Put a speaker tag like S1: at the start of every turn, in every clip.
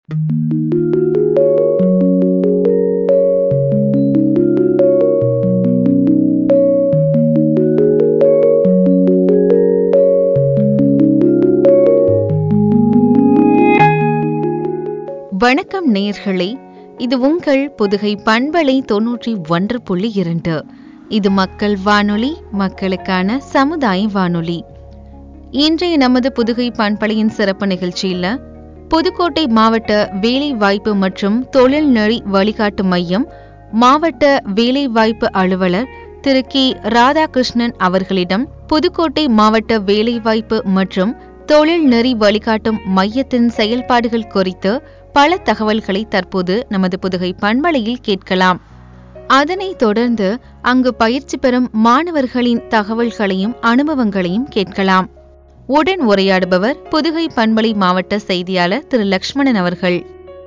S1: வணக்கம் நேயர்களே, இது உங்கள் புதுகை பண்பலை 91.2. இது மக்கள் வானொலி, மக்களுக்கான சமுதாய வானொலி. இன்றைய நமது புதுகை பண்பலையின் சிறப்பு நிகழ்ச்சியில புதுக்கோட்டை மாவட்ட வேலை வாய்ப்பு மற்றும் தொழில் நெறி வழிகாட்டு மையம் மாவட்ட வேலை வாய்ப்பு அலுவலர் திரு கே ராதாகிருஷ்ணன் அவர்களிடம் புதுக்கோட்டை மாவட்ட வேலைவாய்ப்பு மற்றும் தொழில் நெறி வழிகாட்டும் மையத்தின் செயல்பாடுகள் குறித்து பல தகவல்களை தற்போது நமது புதுகை பண்பலையில் கேட்கலாம். அதனைத் தொடர்ந்து அங்கு பயிற்சி பெறும் மாணவர்களின் தகவல்களையும் அனுபவங்களையும் கேட்கலாம். உடன் உரையாடுபவர் புதுகை பண்பலை மாவட்ட செய்தியாளர் திரு லக்ஷ்மணன் அவர்கள்.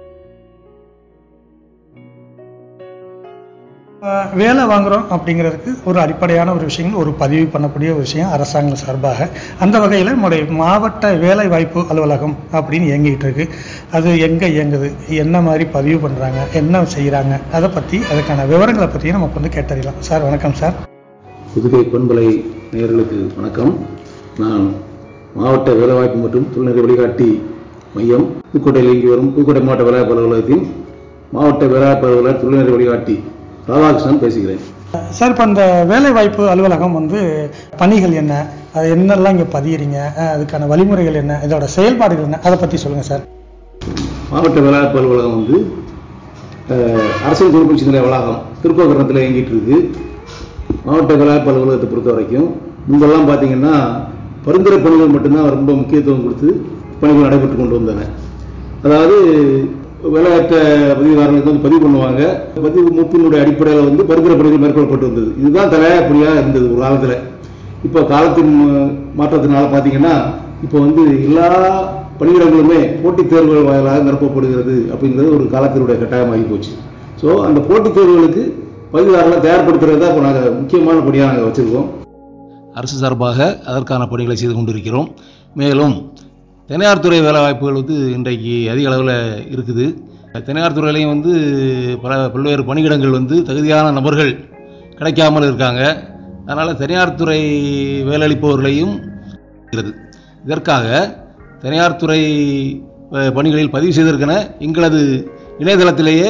S2: வேலை வாங்குகிறோம் அப்படிங்கிறதுக்கு ஒரு அடிப்படையான ஒரு விஷயங்கள் ஒரு பதிவு பண்ணக்கூடிய ஒரு விஷயம் அரசாங்கம் சார்பாக. அந்த வகையில் நம்முடைய மாவட்ட வேலை வாய்ப்பு அலுவலகம் அப்படின்னு இயங்கிட்டு இருக்கு. அது எங்கே இயங்குது, என்ன மாதிரி பதிவு பண்ணுறாங்க, என்ன செய்கிறாங்க, அதை பற்றி அதுக்கான விவரங்களை பற்றி நமக்கு வந்து கேட்டறியலாம். சார் வணக்கம் சார்.
S3: புதுகை பண்பலை நேயர்களுக்கு வணக்கம். நான் மாவட்ட வேலைவாய்ப்பு மற்றும் தொழில்நெறி வழிகாட்டி மையம் புதுக்கோட்டையில் இயங்கி வரும் புதுக்கோட்டை மாவட்ட வேலைவாய்ப்பு அலுவலகத்தின் மாவட்ட வேலைவாய்ப்பு அலுவலர் தொழில்நெறி வழிகாட்டி ராதாகிருஷ்ணன் பேசுகிறேன்.
S2: சார், இப்போ இந்த வேலை வாய்ப்பு அலுவலகம் வந்து பணிகள் என்ன, அது என்னெல்லாம் இங்கே பதிகிறீங்க, அதுக்கான வழிமுறைகள் என்ன, இதோட செயல்பாடுகள் என்ன, அதை பற்றி சொல்லுங்கள் சார்.
S3: மாவட்ட வேலைவாய்ப்பு அலுவலகம் வந்து அரசியல் தொழிற்பயிற்சி நிலைய வளாகம் திருக்கோகரணத்தில் இயங்கிட்டு இருக்கு. மாவட்ட வேலைவாய்ப்பு அலுவலகத்தை பொறுத்த வரைக்கும் முன்பெல்லாம் பார்த்தீங்கன்னா பரிந்துரை பணிகள் மட்டும்தான் ரொம்ப முக்கியத்துவம் கொடுத்து பணிகள் நடைபெற்று கொண்டு வந்தன. அதாவது வேலையற்ற பதிவுதாரர்களுக்கு வந்து பதிவு பண்ணுவாங்க. பதிவு மூப்பினுடைய அடிப்படையில் வந்து பரிந்துரை பணிகள் மேற்கொள்ளப்பட்டு வந்தது. இதுதான் தலையாப்படியாக இருந்தது ஒரு காலத்தில். இப்போ காலத்தின் மாற்றத்தினால பார்த்தீங்கன்னா இப்போ வந்து எல்லா பணியிடங்களுமே போட்டித் தேர்வுகள் வாயிலாக நிரப்பப்படுகிறது அப்படிங்கிறது ஒரு காலத்தினுடைய கட்டாயமாகி போச்சு. ஸோ அந்த போட்டித் தேர்வுகளுக்கு பதிவுதாரர்களை தயார்படுத்துறது தான் இப்போ நாங்கள் முக்கியமான பணியாக நாங்கள் வச்சுருக்கோம். அரசு சார்பாக அதற்கான பணிகளை செய்து கொண்டிருக்கிறோம். மேலும் தனியார் துறை வேலை வாய்ப்புகள் வந்து இன்றைக்கு அதிக அளவில் இருக்குது. தனியார் துறையிலையும் வந்து பல்வேறு பணியிடங்கள் வந்து தகுதியான நபர்கள் கிடைக்காமல் இருக்காங்க. அதனால் தனியார் துறை வேலையளிப்பவர்களையும் இருக்கிறது. இதற்காக தனியார் துறை பணிகளில் பதிவு செய்திருக்கிற எங்களது இணையதளத்திலேயே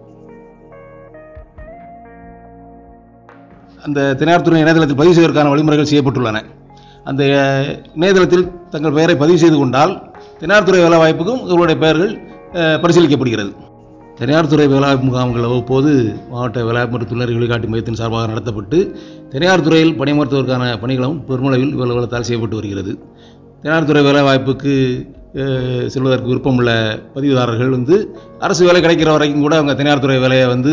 S3: அந்த தனியார் துறை இணையதளத்தில் பதிவு செய்வதற்கான வழிமுறைகள் செய்யப்பட்டுள்ளன. அந்த இணையதளத்தில் தங்கள் பெயரை பதிவு செய்து கொண்டால் தனியார் துறை வேலை வாய்ப்புக்கும் இவருடைய பெயர்கள் பரிசீலிக்கப்படுகிறது. தனியார் துறை வேலைவாய்ப்பு முகாம்கள் அவ்வப்போது மாவட்ட வேலைவாய்ப்பு மற்றும் தொழில்நெறி வழிகாட்டு மையத்தின் சார்பாக நடத்தப்பட்டு தனியார் துறையில் பணியமர்த்துவதற்கான பணிகளும் பெருமளவில் அலுவலகத்தால் செய்யப்பட்டு வருகிறது. தனியார் துறை வேலைவாய்ப்புக்கு செல்வதற்கு விருப்பமுள்ள பதிவுதாரர்கள் வந்து அரசு வேலை கிடைக்கிற வரைக்கும் கூட அவங்க தனியார் துறை வேலையை வந்து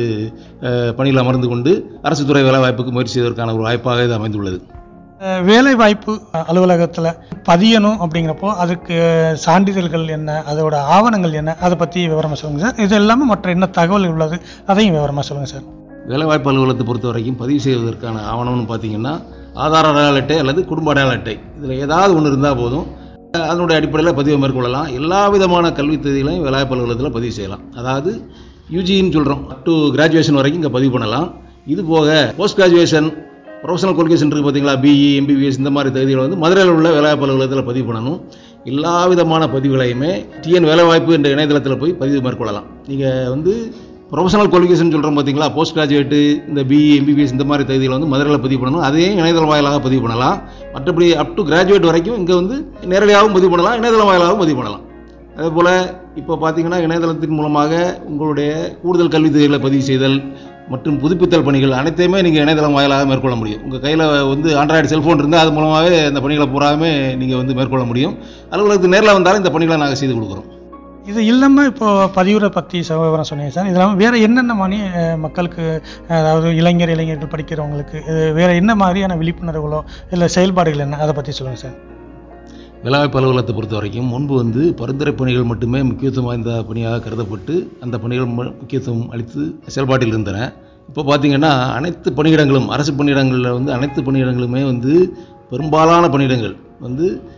S3: பணியில் அமர்ந்து கொண்டு அரசு துறை வேலைவாய்ப்புக்கு முயற்சி செய்வதற்கான ஒரு வாய்ப்பாக இது அமைந்துள்ளது.
S2: வேலை வாய்ப்பு அலுவலகத்தில் பதியணும் அப்படிங்கிறப்போ அதுக்கு சான்றிதழ்கள் என்ன, அதோட ஆவணங்கள் என்ன, அதை பற்றி விவரமாக சொல்லுங்கள் சார். இது எல்லாமே மற்ற என்ன தகவல் உள்ளது அதையும் விவரமாக சொல்லுங்கள் சார்.
S3: வேலைவாய்ப்பு அலுவலகத்தை பொறுத்த வரைக்கும் பதிவு செய்வதற்கான ஆவணம்னு பார்த்தீங்கன்னா ஆதார அடையாள அட்டை அல்லது குடும்ப அடையாள அட்டை, இதில் ஏதாவது ஒன்று இருந்தால் போதும். அதனுடைய அடிப்படையில் பதிவை மேற்கொள்ளலாம். எல்லா விதமான கல்வி தேதிகளையும் வேலைவாய்ப்பு அலுவலகத்தில் பதிவு செய்யலாம். அதாவது யூஜின்னு சொல்கிறோம், அப் டு கிராஜுவேஷன் வரைக்கும் இங்கே பதிவு பண்ணலாம். இது போக போஸ்ட் கிராஜுவேஷன் ப்ரொஃபஷனல் குவாலிஃபிகேஷன் இருக்குது பார்த்தீங்களா, பிஇ எம்பிபிஎஸ் இந்த மாதிரி தகுதிகளை வந்து மதுரையில் உள்ள வேலைவாய்ப்பு அலுவலகத்தில் பதிவு பண்ணணும். எல்லா விதமான பதிவுகளையுமே டிஎன் வேலைவாய்ப்பு என்ற இணையதளத்தில் போய் பதிவு மேற்கொள்ளலாம். நீங்கள் வந்து ப்ரொஃபஷனல் குவாலிஃபிகேஷன் சொல்கிறோம் பார்த்தீங்களா, போஸ்ட் கிராஜுவேட்டு இந்த பிஇ எம்பிபிஎஸ் இந்த மாதிரி தகுதிகளை வந்து மதுரையில் பதிவு பண்ணணும். அதையும் இணையதளம் வாயிலாக பதிவு பண்ணலாம். மற்றபடி அப் டு கிராஜுவேட் வரைக்கும் இங்கே வந்து நேரடியாகவும் பதிவு பண்ணலாம், இணையதளம் வாயிலாகவும் பதிவு பண்ணலாம். அதேபோல் இப்போ பார்த்தீங்கன்னா இணையதளத்தின் மூலமாக உங்களுடைய கூடுதல் கல்வி தேதிகளை பதிவு செய்தல் மற்றும் புதுப்பித்தல் பணிகள் அனைத்தையுமே நீங்கள் இணையதளம் வாயிலாக மேற்கொள்ள முடியும். உங்கள் கையில் வந்து ஆண்ட்ராய்டு செல்ஃபோன் இருந்தால் அது மூலமாகவே இந்த பணிகளை பூராமே நீங்கள் வந்து மேற்கொள்ள முடியும். அலுவலகத்துக்கு நேரில் வந்தாலும் இந்த பணிகளை நாங்கள் செய்து கொடுக்குறோம்.
S2: இது இல்லாமல் இப்போ பதிவுரை பற்றி விவரம் சொன்னீங்க சார். இது இல்லாமல் வேறு என்னென்ன மாதிரி மக்களுக்கு, அதாவது இளைஞர்கள் படிக்கிறவங்களுக்கு வேறு என்ன மாதிரியான விழிப்புணர்வுகளோ இல்லை செயல்பாடுகள் என்ன, அதை பற்றி சொல்லுங்கள் சார்.
S3: வேலைவாய்ப்பு அலுவலகத்தை பொறுத்த வரைக்கும் முன்பு வந்து பரிந்துரை பணிகள் மட்டுமே முக்கியத்துவம் வாய்ந்த பணியாக கருதப்பட்டு அந்த பணிகள் முக்கியத்துவம் அளித்து செயல்பாட்டில் இருந்தன. இப்போ பார்த்தீங்கன்னா அனைத்து பணியிடங்களும், அரசு பணியிடங்களில் வந்து அனைத்து பணியிடங்களுமே வந்து பெரும்பாலான பணியிடங்கள் வந்து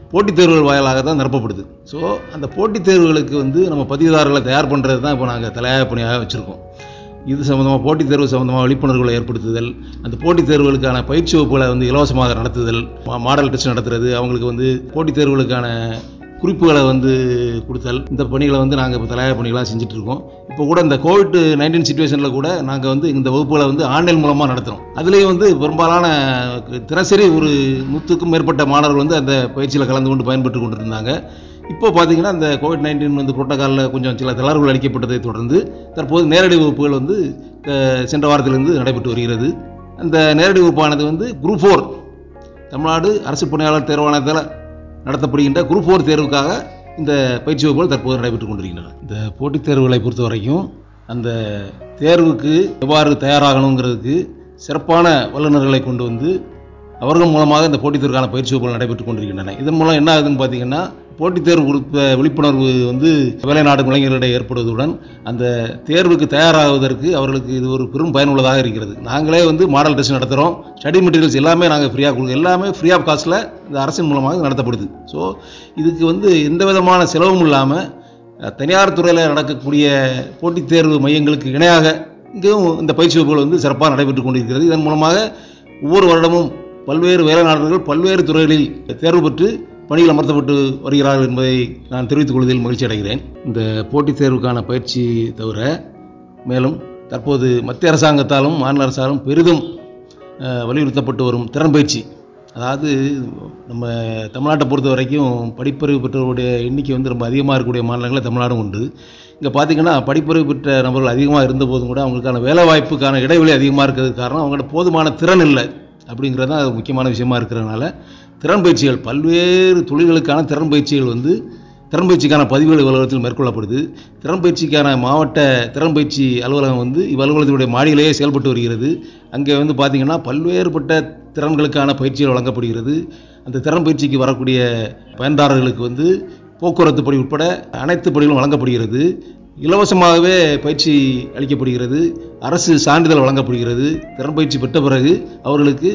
S3: போட்டித் தேர்வுகள் வாயிலாக தான் நிரப்பப்படுது. ஸோ அந்த போட்டித் தேர்வுகளுக்கு வந்து நம்ம பதிவுதாரர்களை தயார் பண்ணுறது தான் இப்போ நாங்கள் தலையாய பணியாக வச்சுருக்கோம். இது சம்மந்தமாக போட்டித் தேர்வு சம்மந்தமாக விழிப்புணர்வுகளை ஏற்படுத்துதல், அந்த போட்டித் தேர்வுகளுக்கான பயிற்சி வகுப்புகளை வந்து இலவசமாக நடத்துதல், மாடல் டெஸ்ட் நடத்துறது, அவங்களுக்கு வந்து போட்டித் தேர்வுகளுக்கான குறிப்புகளை வந்து கொடுத்தல், இந்த பணிகளை வந்து நாங்கள் இப்போ தலையாய பணிகளாக செஞ்சுட்டு இருக்கோம். இப்போ கூட இந்த COVID-19 சுச்சுவேஷனில் கூட நாங்கள் வந்து இந்த வகுப்புகளை வந்து ஆன்லைன் மூலமாக நடத்துகிறோம். அதுலேயும் வந்து பெரும்பாலான தினசரி ஒரு 100க்கும் மேற்பட்ட மாணவர்கள் வந்து அந்த பயிற்சியில் கலந்து கொண்டு பயன்பெற்று கொண்டு இருந்தாங்க. இப்போ பார்த்தீங்கன்னா இந்த COVID-19 வந்து புரோட்டோகாலில் கொஞ்சம் சில தளர்வுகள் அளிக்கப்பட்டதை தொடர்ந்து தற்போது நேரடி வகுப்புகள் வந்து சென்ற வாரத்திலிருந்து நடைபெற்று வருகிறது. அந்த நேரடி வகுப்பானது வந்து குரூப் 4 தமிழ்நாடு அரசு பணியாளர் தேர்வாணையத்தில் நடத்தப்படுகின்ற குரூப் 4 தேர்வுக்காக இந்த பயிற்சி வகுப்புகள் தற்போது நடைபெற்றுக் கொண்டிருக்கின்றன. இந்த போட்டித் தேர்வுகளை பொறுத்த வரைக்கும் அந்த தேர்வுக்கு எவ்வாறு தயாராகணுங்கிறதுக்கு சிறப்பான வல்லுநர்களை கொண்டு வந்து அவர்கள் மூலமாக இந்த போட்டித் தேர்வுக்கான பயிற்சி வகுப்புகள் நடைபெற்றுக் கொண்டிருக்கின்றன. இதன் மூலம் என்ன ஆகுதுன்னு பார்த்தீங்கன்னா, போட்டித் தேர்வு குறித்த விழிப்புணர்வு வந்து வெளிநாடு இளைஞர்களிடையே ஏற்படுவதுடன் அந்த தேர்வுக்கு தயாராகுவதற்கு அவர்களுக்கு இது ஒரு பெரும் பயனுள்ளதாக இருக்கிறது. நாங்களே வந்து மாடல் டெஸ்ட் நடத்துகிறோம், ஸ்டடி மெட்டீரியல்ஸ் எல்லாமே நாங்கள் ஃப்ரீயாக கொடுக்குறோம், எல்லாமே ஃப்ரீ ஆஃப் காஸ்ட்டில் இந்த அரசின் மூலமாக நடத்தப்படுது. ஸோ இதுக்கு வந்து எந்த விதமான செலவும் இல்லாமல் தனியார் துறையில் நடக்கக்கூடிய போட்டித் தேர்வு மையங்களுக்கு இணையாக இங்கேயும் இந்த பயிற்சி வகுப்புகள் வந்து சிறப்பாக நடைபெற்றுக் கொண்டிருக்கிறது. இதன் மூலமாக ஒவ்வொரு வருடமும் பல்வேறு வேலைநாடுகள் பல்வேறு துறைகளில் தேர்வு பெற்று பணியில் அமர்த்தப்பட்டு வருகிறார்கள் என்பதை நான் தெரிவித்துக் கொள்வதில் மகிழ்ச்சி அடைகிறேன். இந்த போட்டித் தேர்வுக்கான பயிற்சி தவிர மேலும் தற்போது மத்திய அரசாங்கத்தாலும் மாநில அரசாலும் பெரிதும் வலியுறுத்தப்பட்டு வரும் திறன் பயிற்சி, அதாவது நம்ம தமிழ்நாட்டை பொறுத்த வரைக்கும் படிப்பறிவு பெற்றவருடைய எண்ணிக்கை வந்து ரொம்ப அதிகமாக இருக்கக்கூடிய மாநிலங்களில் தமிழ்நாடும் உண்டு. இங்கே பார்த்திங்கன்னா படிப்பறிவு பெற்ற நபர்கள் அதிகமாக இருந்த போதும் கூட அவங்களுக்கான வேலைவாய்ப்புக்கான இடைவெளி அதிகமாக இருக்கிறதுக்கு காரணம் அவங்களோட போதுமான திறன் இல்லை அப்படிங்கிறது தான் அது முக்கியமான விஷயமா இருக்கிறதுனால திறன் பயிற்சிகள் பல்வேறு தொழில்களுக்கான திறன் பயிற்சிகள் வந்து திறன் பயிற்சிக்கான பதிவுகள் அலுவலகத்தில் மேற்கொள்ளப்படுது. திறன் பயிற்சிக்கான மாவட்ட திறன் பயிற்சி அலுவலகம் வந்து இவ்வலுவலகத்தினுடைய மாடியிலேயே செயல்பட்டு வருகிறது. அங்கே வந்து பார்த்திங்கன்னா பல்வேறுபட்ட திறன்களுக்கான பயிற்சிகள் வழங்கப்படுகிறது. அந்த திறன் பயிற்சிக்கு வரக்கூடிய பயன்தாரர்களுக்கு வந்து போக்குவரத்து படி உட்பட அனைத்து படிகளும் வழங்கப்படுகிறது. இலவசமாகவே பயிற்சி அளிக்கப்படுகிறது. அரசு சான்றிதழ் வழங்கப்படுகிறது. திறன் பயிற்சி பெற்ற பிறகு அவர்களுக்கு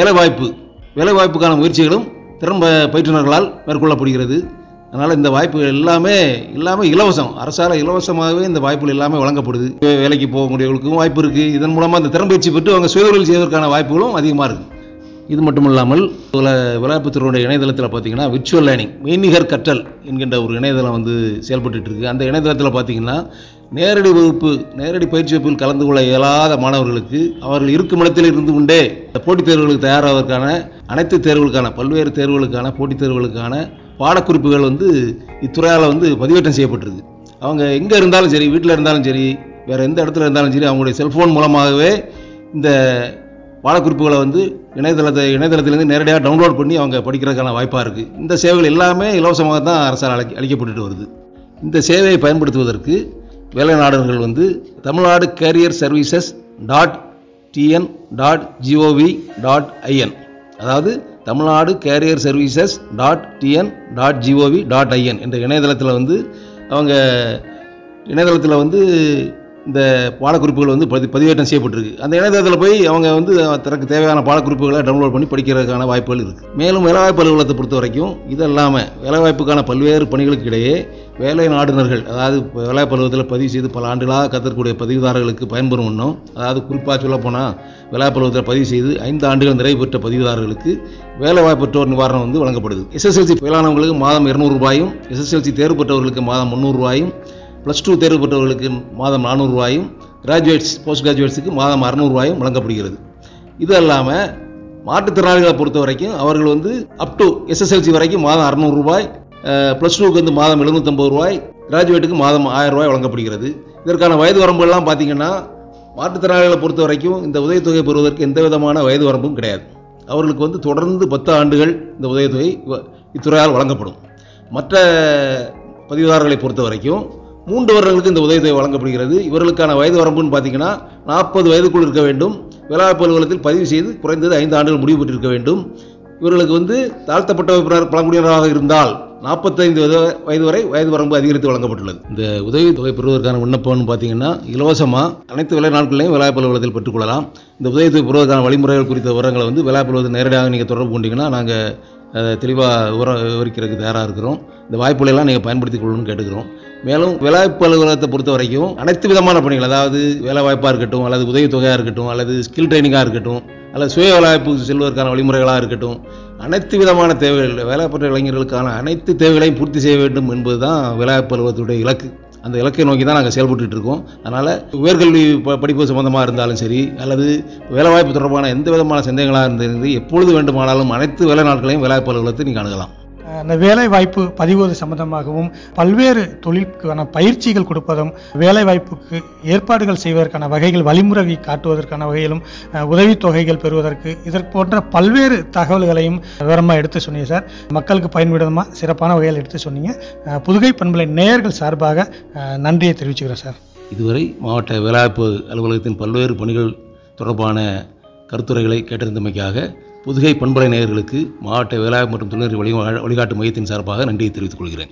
S3: வேலைவாய்ப்புக்கான முயற்சிகளும் திறன் பயிற்றுனர்களால் மேற்கொள்ளப்படுகிறது. அதனால் இந்த வாய்ப்புகள் எல்லாமே இலவசம், அரசால் இலவசமாகவே இந்த வாய்ப்புகள் எல்லாமே வழங்கப்படுது. வேலைக்கு போகக்கூடியவர்களுக்கும் வாய்ப்பு இருக்குது. இதன் மூலமாக இந்த திறன் பயிற்சி பெற்று அவங்க சுயதொழில் செய்வதற்கான வாய்ப்புகளும் அதிகமாக இருக்குது. இது மட்டும் இல்லாமல் விளையாட்டுத்துறையுடைய இணையதளத்தில் பார்த்தீங்கன்னா விர்ச்சுவல் லேர்னிங் மெய்நிகர் கற்றல் என்கின்ற ஒரு இணையதளம் வந்து செயல்பட்டு இருக்கு. அந்த இணையதளத்தில் பார்த்தீங்கன்னா நேரடி பயிற்சி வகுப்பில் கலந்து கொள்ள இயலாத மாணவர்களுக்கு அவர்கள் இருக்கும் இடத்தில் இருந்து கொண்டே போட்டித் தேர்வுகளுக்கு தயாராவதற்கான அனைத்து தேர்வுகளுக்கான பல்வேறு தேர்வுகளுக்கான போட்டித் தேர்வுகளுக்கான பாடக்குறிப்புகள் வந்து இத்துறையால் வந்து பதிவேற்றம் செய்யப்பட்டிருக்கு. அவங்க எங்கே இருந்தாலும் சரி, வீட்டில் இருந்தாலும் சரி, வேறு எந்த இடத்துல இருந்தாலும் சரி, அவங்களுடைய செல்ஃபோன் மூலமாகவே இந்த பாடக்குறிப்புகளை வந்து இணையதளத்திலேருந்து நேரடியாக டவுன்லோட் பண்ணி அவங்க படிக்கிறதுக்கான வாய்ப்பாக இருக்குது. இந்த சேவைகள் எல்லாமே இலவசமாக தான் அரசால் அளிக்கப்பட்டு வருது. இந்த சேவையை பயன்படுத்துவதற்கு வேலைநாடுகள் வந்து தமிழ்நாடு கேரியர் சர்வீசஸ் .tn.gov.in, அதாவது தமிழ்நாடு கேரியர் சர்வீசஸ் .tn.gov.in என்ற இணையதளத்தில் வந்து அவங்க இணையதளத்தில் வந்து இந்த பாடக்குறிப்புகள் வந்து பதிவேற்றம் செய்யப்பட்டிருக்கு. அந்த இணையதளத்தில் போய் அவங்க வந்து தனக்கு தேவையான பாடக்குறிப்புகளை டவுன்லோட் பண்ணி படிக்கிறதுக்கான வாய்ப்புகள் இருக்குது. மேலும் வேலைவாய்ப்பு அலுவலகத்தை பொறுத்த வரைக்கும் இது இல்லாமல் வேலைவாய்ப்புக்கான பல்வேறு பணிகளுக்கு இடையே வேலை நாடுனர்கள், அதாவது வேலைவாய்ப்பு அலுவலகத்தில் பதிவு செய்து பல ஆண்டுகளாக கற்றுக்கூடிய பதிவுதாரர்களுக்கு பயன்பெறும் ஒன்றும், அதாவது குறிப்பாக சொல்லப்போனால் வேலைவாய்ப்பு அலுவலகத்தில் பதிவு செய்து 5 ஆண்டுகள் நிறைவு பெற்ற பதிவுதாரர்களுக்கு வேலைவாய்ப்பற்றோர் நிவாரணம் வந்து வழங்கப்படுது. SSLC ஃபெயிலானவங்களுக்கு மாதம் 200 ரூபாயும், SSLC தேர்வு பெற்றவர்களுக்கு மாதம் 300 ரூபாயும், +2 தேர்வு பெற்றவர்களுக்கு மாதம் 400 ரூபாயும், கிராஜுவேட்ஸ் போஸ்ட் கிராஜுவேட்ஸுக்கு மாதம் 600 ரூபாயும் வழங்கப்படுகிறது. இது இல்லாமல் மாற்றுத்திறனாளிகளை பொறுத்த வரைக்கும் அவர்கள் வந்து அப் டு SSLC வரைக்கும் மாதம் 600 ரூபாய், +2க்கு வந்து மாதம் 750 ரூபாய், கிராஜுவேட்டுக்கு மாதம் 1000 ரூபாய் வழங்கப்படுகிறது. இதற்கான வயது வரம்புகள்லாம் பார்த்தீங்கன்னா மாற்றுத்திறனாளிகளை பொறுத்த வரைக்கும் இந்த உதவித்தொகை பெறுவதற்கு எந்த விதமான வயது வரம்பும் கிடையாது. அவர்களுக்கு வந்து தொடர்ந்து 10 ஆண்டுகள் இந்த உதவித்தொகை இத்துறையால் வழங்கப்படும். மற்ற பதிவுதாரர்களை பொறுத்த வரைக்கும் 3 வருடங்களுக்கு இந்த உதவித்தொகை வழங்கப்படுகிறது. இவர்களுக்கான வயது வரம்புன்னு பார்த்தீங்கன்னா 40 வயதுக்குள் இருக்க வேண்டும். வேலைவாய்ப்பு அலுவலகத்தில் பதிவு செய்து குறைந்தது 5 ஆண்டுகள் முடிவு பெற்றிருக்க வேண்டும். இவர்களுக்கு வந்து தாழ்த்தப்பட்ட பழங்குடியினராக இருந்தால் 45 வயது வரை வயது வரம்பு அதிகரித்து வழங்கப்பட்டுள்ளது. இந்த உதவித்தொகை பெறுவதற்கான விண்ணப்பம்னு பார்த்தீங்கன்னா இலவசமாக அனைத்து வேலை நாட்களையும் வேலைவாய்ப்பு அலுவலகத்தில் பெற்றுக்கொள்ளலாம். இந்த உதவித்தொகை பெறுவதற்கான வழிமுறைகள் குறித்த விவரங்களை வந்து வேலைவாய்ப்பு அலுவலகத்தில் நேரடியாக நீங்கள் தொடர்பு கொண்டீங்கன்னா நாங்கள் தெளிவாக விவரிக்கிறதுக்கு தயாராக இருக்கிறோம். இந்த வாய்ப்புகளெல்லாம் நீங்கள் பயன்படுத்திக் கொள்ளணும்னு கேட்டுக்கிறோம். மேலும் வேலைவாய்ப்பு அலுவலகத்தை பொறுத்த வரைக்கும் அனைத்து விதமான பணிகள், அதாவது வேலைவாய்ப்பாக இருக்கட்டும், அல்லது உதவித்தொகையாக இருக்கட்டும், அல்லது ஸ்கில் ட்ரைனிங்காக இருக்கட்டும், அல்லது சுய வேலைவாய்ப்பு செல்வதற்கான வழிமுறைகளாக இருக்கட்டும், அனைத்து விதமான தேவைகள், வேலைவாய்ப்பற்ற இளைஞர்களுக்கான அனைத்து தேவைகளையும் பூர்த்தி செய்ய வேண்டும் என்பது தான் வேலைவாய்ப்பு அலுவலகத்துடைய இலக்கு. அந்த இலக்கை நோக்கி தான் நாங்கள் செயல்பட்டு இருக்கோம். அதனால் உயர்கல்வி படிப்பு சம்பந்தமாக இருந்தாலும் சரி, அல்லது வேலைவாய்ப்பு தொடர்பான எந்த விதமான சந்தேகங்களாக இருந்தாலும் எப்பொழுது வேண்டுமானாலும் அனைத்து வேலை நாட்களையும் வேலைவாய்ப்பு அலுவலகத்தை நீங்கள் அணுகலாம்.
S2: அந்த வேலை வாய்ப்பு பதிவது சம்பந்தமாகவும் பல்வேறு தொழிலுக்கான பயிற்சிகள் கொடுப்பதும் வேலை வாய்ப்புக்கு ஏற்பாடுகள் செய்வதற்கான வகைகள், வழிமுறை காட்டுவதற்கான வகையிலும், உதவித்தொகைகள் பெறுவதற்கு, இதற்கு போன்ற பல்வேறு தகவல்களையும் விவரமாக எடுத்து சொன்னீங்க சார். மக்களுக்கு பயன்படுமா சிறப்பான வகையில் எடுத்து சொன்னீங்க. புதுகை பண்பலை நேயர்கள் சார்பாக நன்றியை தெரிவிச்சுக்கிறேன் சார்.
S3: இதுவரை மாவட்ட வேலைவாய்ப்பு அலுவலகத்தின் பல்வேறு பணிகள் தொடர்பான கருத்துரைகளை கேட்டிருந்தமைக்காக புதுகை பண்பலை நேயர்களுக்கு மாவட்ட வேலைவாய்ப்பு மற்றும் தொழில்நெறி வழிகாட்டு மையத்தின் சார்பாக நன்றியை தெரிவித்துக் கொள்கிறேன்.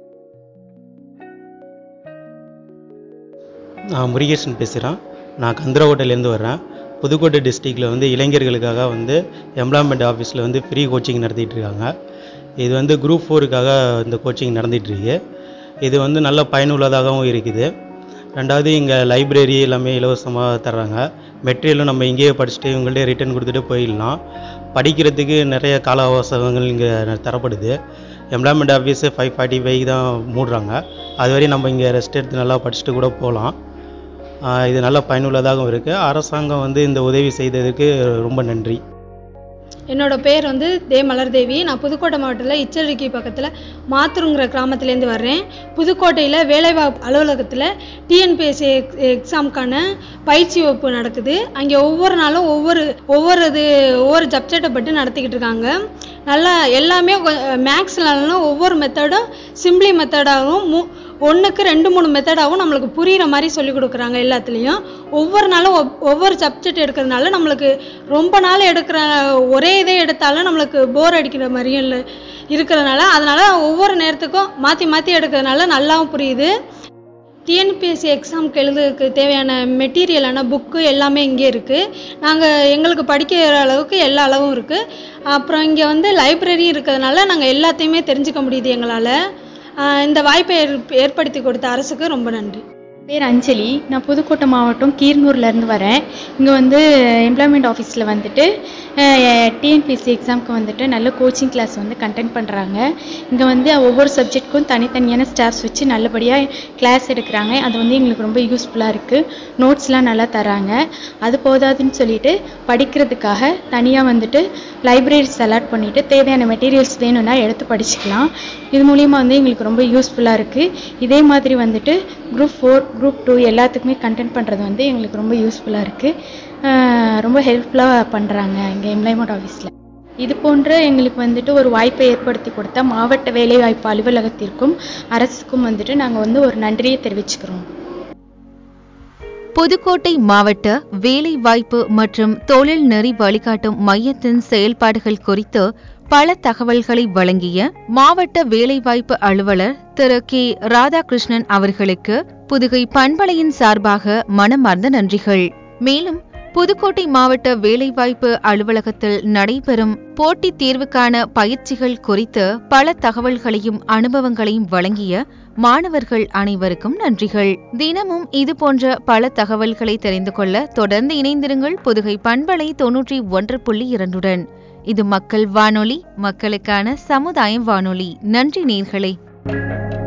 S4: நான் முருகேசன் பேசுகிறேன். நான் கந்தரகோட்டையிலேருந்து வர்றேன். புதுக்கோட்டை டிஸ்ட்ரிக்டில் இளைஞர்களுக்காக எம்ப்ளாய்மெண்ட் ஆஃபீஸில் ஃப்ரீ கோச்சிங் நடத்திட்டு இருக்காங்க. இது குரூப் 4க்காக இந்த கோச்சிங் நடந்துகிட்ருக்கு. இது நல்ல பயனுள்ளதாகவும் இருக்குது. ரெண்டாவது இங்கே லைப்ரரி எல்லாமே இலவசமாக தர்றாங்க. மெட்டீரியலும் நம்ம இங்கேயே படிச்சுட்டு இவங்கள்ட்ட ரிட்டர்ன் கொடுத்துட்டு போயிடலாம். படிக்கிறதுக்கு நிறைய கால அவகாசங்கள் இங்கே தரப்படுது. எம்ப்ளாய்மெண்ட் ஆஃபீஸு 5:45 தான் மூடுறாங்க. அதுவரை நம்ம இங்கே ரெஸ்ட் எடுத்து நல்லா படிச்சுட்டு கூட போகலாம். இது நல்ல பயனுள்ளதாகவும் இருக்குது. அரசாங்கம் இந்த உதவி செய்ததுக்கு ரொம்ப நன்றி.
S5: என்னோடய பேர் தே மலர்தேவி. நான் புதுக்கோட்டை மாவட்டத்தில் இச்சரிக்கை பக்கத்தில் மாத்தூருங்கிற கிராமத்துலேருந்து வர்றேன். புதுக்கோட்டையில் வேலைவாய்ப்பு அலுவலகத்தில் டிஎன்பிஎஸ்சி எக்ஸாமுக்கான பயிற்சி வகுப்பு நடக்குது. அங்கே ஒவ்வொரு நாளும் ஒவ்வொரு சப்ஜெக்டை பற்றி நடத்திக்கிட்டு இருக்காங்க. நல்லா எல்லாமே மேக்ஸ்லாம் ஒவ்வொரு மெத்தடும் சிம்பிளி மெத்தடாகவும் 1க்கு 2-3 மெத்தடாகவும் நம்மளுக்கு புரிகிற மாதிரி சொல்லிக் கொடுக்குறாங்க. எல்லாத்துலேயும் ஒவ்வொரு நாளும் ஒவ்வொரு சப்ஜெக்ட் எடுக்கிறதுனால நம்மளுக்கு ரொம்ப நாள் எடுக்கிற ஒரே இதே எடுத்தாலும் நம்மளுக்கு போர் அடிக்கிற மாதிரியும் இல்லை இருக்கிறதுனால, அதனால் ஒவ்வொரு நேரத்துக்கும் மாற்றி எடுக்கிறதுனால நல்லாவும் புரியுது. டிஎன்பிஎஸ்சி எக்ஸாமுக்கு எழுதுறதுக்கு தேவையான மெட்டீரியலான புக்கு எல்லாமே இங்கே இருக்குது. எங்களுக்கு படிக்கிற அளவுக்கு எல்லா அளவும் இருக்குது. அப்புறம் இங்கே லைப்ரரி இருக்கிறதுனால நாங்கள் எல்லாத்தையுமே தெரிஞ்சுக்க முடியுது எங்களால். இந்த வாய்ப்பை ஏற்படுத்தி கொடுத்த அரசுக்கு ரொம்ப நன்றி.
S6: பேர் அஞ்சலி. நான் புதுக்கோட்டை மாவட்டம் கீரனூர்லேருந்து வரேன். இங்கே எம்ப்ளாய்மெண்ட் ஆஃபீஸில் டிஎன்பிஎஸ்சி எக்ஸாமுக்கு நல்ல கோச்சிங் கிளாஸ் கண்டக்ட் பண்ணுறாங்க. இங்கே ஒவ்வொரு சப்ஜெக்ட்டுக்கும் தனித்தனியான ஸ்டாஃப்ஸ் வச்சு நல்லபடியாக கிளாஸ் எடுக்கிறாங்க. அது எங்களுக்கு ரொம்ப யூஸ்ஃபுல்லாக இருக்குது. நோட்ஸ்லாம் நல்லா தராங்க. அது போதாதுன்னு சொல்லிட்டு படிக்கிறதுக்காக தனியாக லைப்ரரிஸ் அலாட் பண்ணிவிட்டு தேவையான மெட்டீரியல்ஸ் வேணும்னா எடுத்து படிச்சுக்கலாம். இது மூலிமா எங்களுக்கு ரொம்ப யூஸ்ஃபுல்லாக இருக்குது. இதே மாதிரி குரூப் 4, குரூப் 2 எல்லாத்துக்குமே கண்டென்ட் பண்ணுறது எங்களுக்கு ரொம்ப யூஸ்ஃபுல்லாக இருக்குது. ரொம்ப ஹெல்ப்ஃபுல்லாக பண்ணுறாங்க இங்கே எம்ப்ளாய்மெண்ட் ஆஃபீஸில். இது போன்ற எங்களுக்கு ஒரு வாய்ப்பை ஏற்படுத்தி கொடுத்த மாவட்ட வேலைவாய்ப்பு அலுவலகத்திற்கும் அரசுக்கும் நாங்கள் ஒரு நன்றியை தெரிவிச்சுக்கிறோம்.
S1: புதுக்கோட்டை மாவட்ட வேலை வாய்ப்பு மற்றும் தொழில் நெறி வழிகாட்டும் மையத்தின் செயல்பாடுகள் குறித்து பல தகவல்களை வழங்கிய மாவட்ட வேலைவாய்ப்பு அலுவலர் திரு கே ராதாகிருஷ்ணன் அவர்களுக்கு புதுகை பண்பலையின் சார்பாக மனமார்ந்த நன்றிகள். மேலும் புதுக்கோட்டை மாவட்ட வேலைவாய்ப்பு அலுவலகத்தில் நடைபெறும் போட்டித் தேர்வுக்கான பயிற்சிகள் குறித்து பல தகவல்களையும் அனுபவங்களையும் வழங்கிய மாணவர்கள் அனைவருக்கும் நன்றிகள். தினமும் இதுபோன்ற பல தகவல்களை தெரிந்து கொள்ள தொடர்ந்து இணைந்திருங்கள் புதுகை பண்பலை 91.2. இது மக்கள் வானொலி, மக்களுக்கான சமுதாய வானொலி. நன்றி நேயர்களே.